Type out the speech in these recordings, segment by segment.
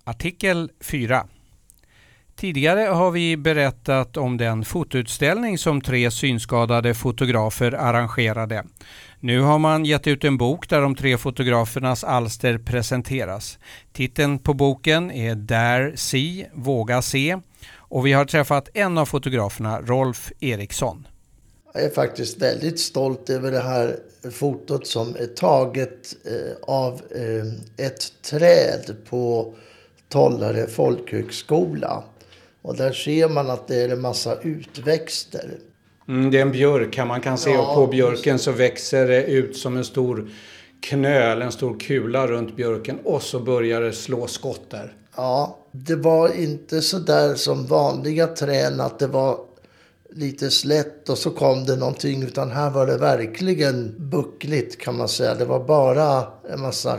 Artikel 4. Tidigare har vi berättat om den fotoutställning som 3 synskadade fotografer arrangerade. Nu har man gett ut en bok där de 3 fotografernas alster presenteras. Titeln på boken är Dare See, Våga se, och vi har träffat en av fotograferna, Rolf Eriksson. Jag är faktiskt väldigt stolt över det här fotot som är taget av ett träd på Tollare folkhögskola. Och där ser man att det är en massa utväxter. Det är en björk här man kan se, och på björken så växer det ut som en stor knöl, en stor kula runt björken, och så börjar det slå skott där. Ja, det var inte så där som vanliga träd att det var lite slätt och så kom det någonting, utan här var det verkligen buckligt kan man säga. Det var bara en massa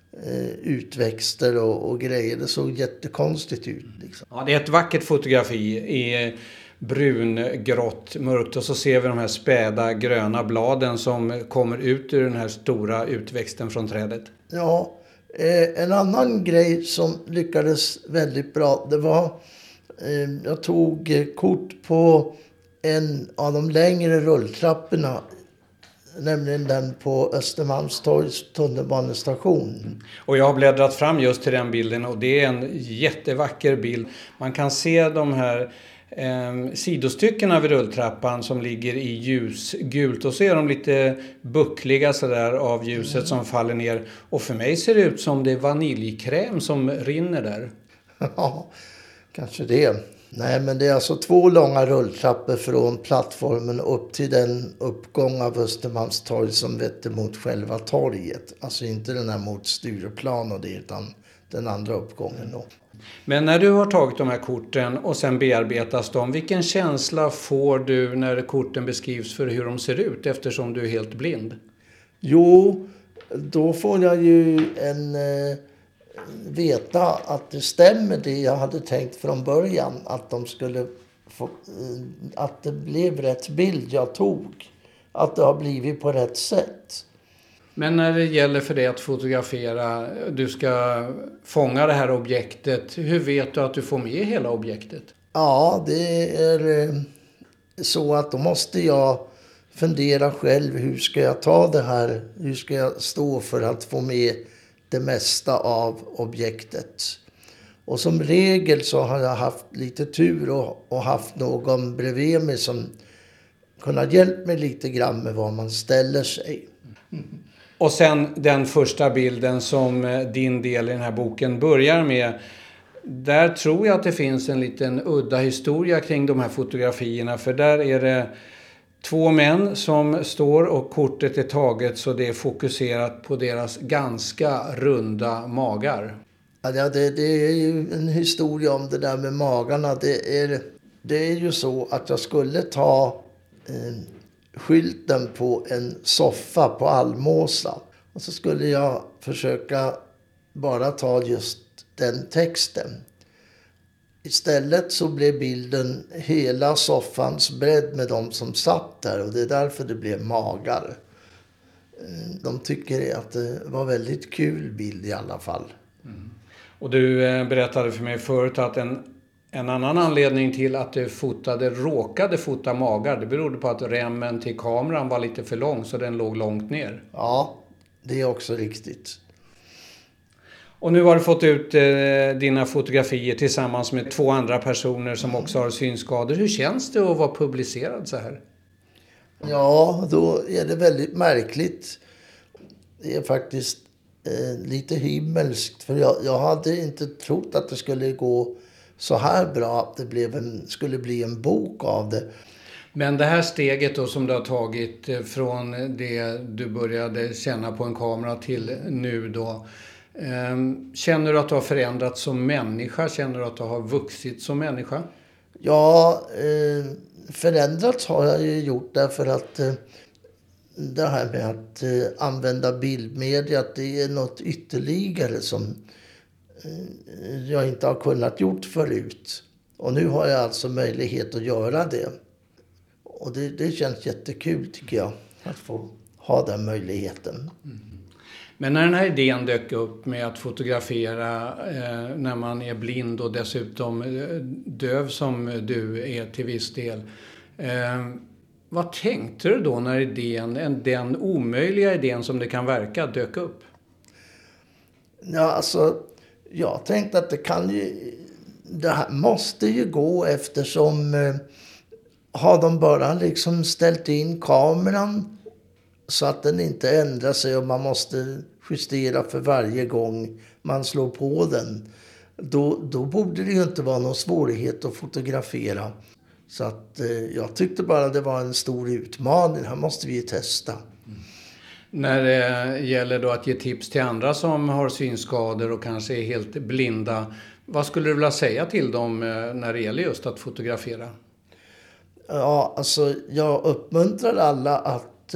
utväxter och grejer. Det såg jättekonstigt ut. Liksom. Ja, det är ett vackert fotografi i brungrått, mörkt, och så ser vi de här späda gröna bladen som kommer ut ur den här stora utväxten från trädet. Ja, en annan grej som lyckades väldigt bra, det var jag tog kort på en av de längre rulltrapporna, nämligen den på Östermalmstorgs tunnelbanestation. Och jag har bläddrat fram just till den bilden, och det är en jättevacker bild. Man kan se de här sidostyckena vid rulltrappan som ligger i ljusgult, och så är de lite buckliga sådär av ljuset som faller ner. Och för mig ser det ut som det är vaniljkräm som rinner där. Ja, kanske det. Nej, men det är alltså 2 långa rulltrappor från plattformen upp till den uppgång av Östermalmstorg som vetter mot själva torget. Alltså inte den här mot Stureplan och det, utan den andra uppgången då. Men när du har tagit de här korten och sen bearbetas de, vilken känsla får du när korten beskrivs för hur de ser ut, eftersom du är helt blind? Jo, då får jag ju veta att det stämmer det jag hade tänkt från början, att de skulle få, att det blev rätt bild jag tog, att det har blivit på rätt sätt. Men när det gäller för dig att fotografera, du ska fånga det här objektet, hur vet du att du får med hela objektet? Ja, det är så att då måste jag fundera själv, hur ska jag ta det här, hur ska jag stå för att få med det mesta av objektet. Och som regel så har jag haft lite tur och haft någon bredvid mig som kunnat hjälpa mig lite grann med var man ställer sig. Och sen den första bilden som din del i den här boken börjar med, där tror jag att det finns en liten udda historia kring de här fotografierna, för där är det 2 män som står och kortet är taget så det är fokuserat på deras ganska runda magar. Ja, det är ju en historia om det där med magarna. Det är ju så att jag skulle ta skylten på en soffa på Almåsa. Och så skulle jag försöka bara ta just den texten. Istället så blev bilden hela soffans bredd med de som satt där, och det är därför det blev magar. De tycker att det var väldigt kul bild i alla fall. Mm. Och du berättade för mig förut att en annan anledning till att du råkade fota magar, det berodde på att remmen till kameran var lite för lång så den låg långt ner. Ja, det är också riktigt. Och nu har du fått ut dina fotografier tillsammans med 2 andra personer som också har synskador. Hur känns det att vara publicerad så här? Ja, då är det väldigt märkligt. Det är faktiskt lite himmelskt. För jag hade inte trott att det skulle gå så här bra, att det skulle bli en bok av det. Men det här steget då som du har tagit från det du började känna på en kamera till nu då. Känner du att du har förändrats som människa? Känner du att du har vuxit som människa? Ja, förändrats har jag ju gjort därför att det här med att använda bildmedia, det är något ytterligare som jag inte har kunnat gjort förut. Och nu har jag alltså möjlighet att göra det. Och det känns jättekul tycker jag, att få ha den möjligheten. Mm. Men när den här idén dök upp med att fotografera när man är blind och dessutom döv som du är till viss del. Vad tänkte du då när den omöjliga idén som det kan verka dök upp? Ja, alltså, jag tänkte att det här måste ju gå eftersom har de bara liksom ställt in kameran så att den inte ändrar sig och man måste justera för varje gång man slår på den. Då borde det ju inte vara någon svårighet att fotografera. Så att jag tyckte bara det var en stor utmaning. Här måste vi ju testa. När det gäller då att ge tips till andra som har synskador och kanske är helt blinda. Vad skulle du vilja säga till dem när det gäller just att fotografera? Ja, alltså jag uppmuntrar alla att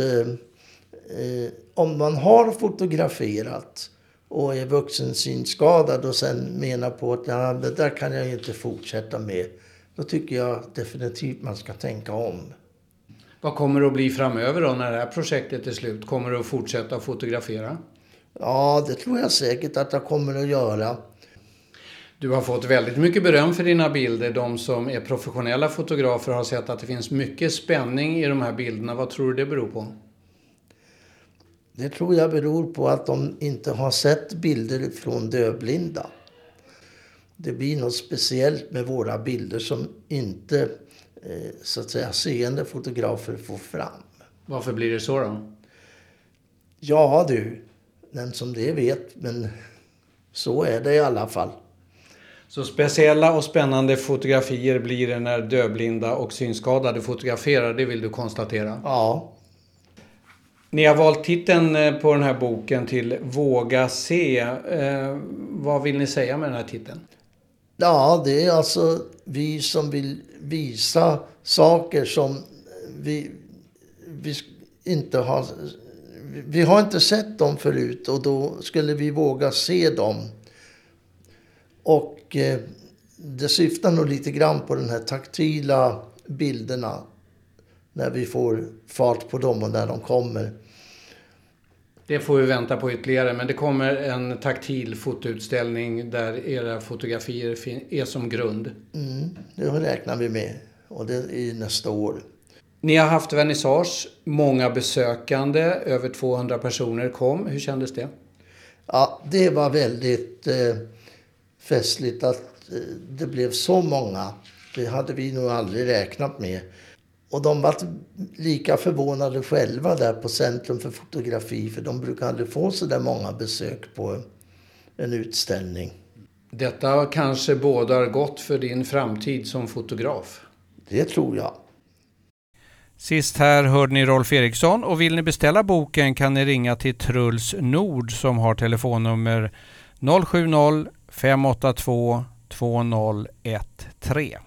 om man har fotograferat och är vuxen synskadad och sen menar på att det där kan jag inte fortsätta med. Då tycker jag definitivt man ska tänka om. Vad kommer det att bli framöver då när det här projektet är slut? Kommer du att fortsätta fotografera? Ja, det tror jag säkert att jag kommer att göra. Du har fått väldigt mycket beröm för dina bilder. De som är professionella fotografer har sett att det finns mycket spänning i de här bilderna. Vad tror du det beror på? Det tror jag beror på att de inte har sett bilder från dövblinda. Det blir något speciellt med våra bilder som inte så att säga seende fotografer får fram. Varför blir det så då? Ja du, den som det vet, men så är det i alla fall. Så speciella och spännande fotografier blir det när dövblinda och synskadade fotograferar, det vill du konstatera? Ja. Ni har valt titeln på den här boken till Våga se. Vad vill ni säga med den här titeln? Ja, det är alltså vi som vill visa saker som vi inte har... Vi har inte sett dem förut och då skulle vi våga se dem. Och det syftar nog lite grann på den här taktila bilderna när vi får fart på dem och när de kommer. Det får vi vänta på ytterligare, men det kommer en taktil fotoutställning där era fotografier är som grund. Det räknar vi med och det är nästa år. Ni har haft vernissage, många besökande, över 200 personer kom. Hur kändes det? Ja, det var väldigt festligt att det blev så många. Det hade vi nog aldrig räknat med. Och de var lika förvånade själva där på Centrum för fotografi. För de brukar aldrig få så där många besök på en utställning. Detta kanske bådar gott för din framtid som fotograf. Det tror jag. Sist här hörde ni Rolf Eriksson och vill ni beställa boken kan ni ringa till Truls Nord som har telefonnummer 070 582 2013.